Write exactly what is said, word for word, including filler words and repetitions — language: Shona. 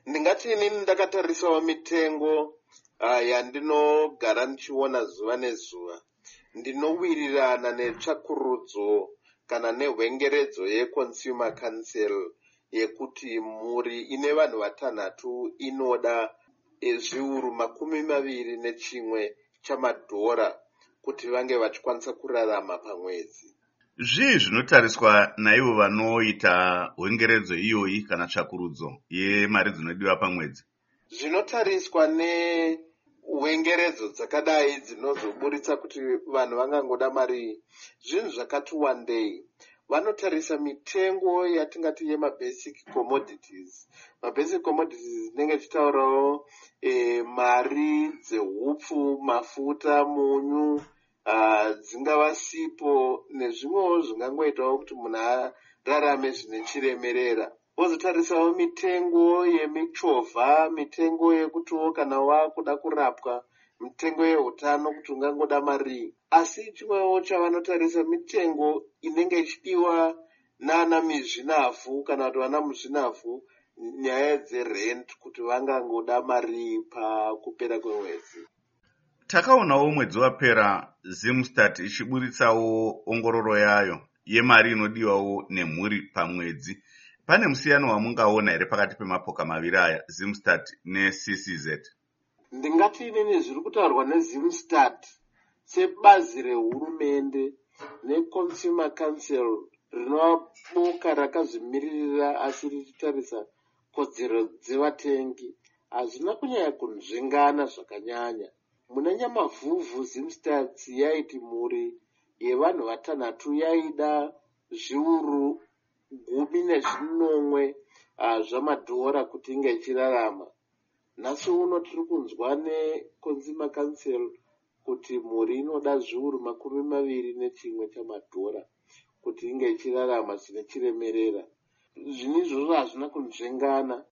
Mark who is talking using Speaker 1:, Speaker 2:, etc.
Speaker 1: Ndingati inini ndakatarisawo mitengo uh, yandinogara ndichiona zuva nezuva. Ndinowirirana netsvakurudzo kana nehwengeredzo yeConsumer Council yekuti mhuri ine vanhu vatanhatu inoda zviuru makumi maviri nechimwe chamadhora kuti vange vachikwanisa kurarama pamwedzi.
Speaker 2: Zvii zvinotariswa naivo vanoita hwengeredzo iyoyi kana tsvakurudzo yemari dzinodiwa pamwedzi?
Speaker 1: Zvinotariswa nehwengeredzo dzakadai dzinozoburitsa kuti vanhu vangangoda mari. Zvinhu zvakati wandei. Vanotarisa mitengo yatingati yemabasic commodities. Mabasic commodities dzinenge tichitaurawo e, mari dzehupfu, mafuta, munyu, uh, dzingava sipo nezvimwewo zvingangoitawo kuti munhu ararame zvine chiremerera. Wozotarisawo mitengo yemichovha, mitengo yekutiwo kana wakuda kurapwa, mitengo yehutano kuti ungangoda mari. Asi chimwewo chavanotarisa mitengo inenge ichidiwa nana mizvinavhu kana kuti vana muzvinavhu, nyaya dzerent kuti vangangoda mari pakupera kwemwedzi.
Speaker 2: Takaonawo mwedzi wapera Zimstat ichiburitsawo ongororo yayo yemari inodiwawo nemhuri pamwedzi. Pane musiyano wamungaona here pakati pemapoka maviri aya, Zimstat neC C Z?
Speaker 1: Ndingati inini zviri kutaurwa neZimstat sebazi rehurumende neConsumer Council rinova boka rakazvimiririra asi richitarisa kodzero dzevatengi, hazvina kunyanya kunzvengana zvakanyanya. Muna Nyamavhuvhu Zimstat yaiti mhuri yevanhu vatanhatu yaida zviuru gumi nezvinomwe uh, zvamadhora kuti inge ichirarama. Nhasi uno tiri kunzwa neConsumer Council kuti mhuri inoda zviuru makumi maviri nechimwe chamadhora kuti inge ichirarama zvine chiremerera. Zvinhu izvozvo hazvina kunzvengana.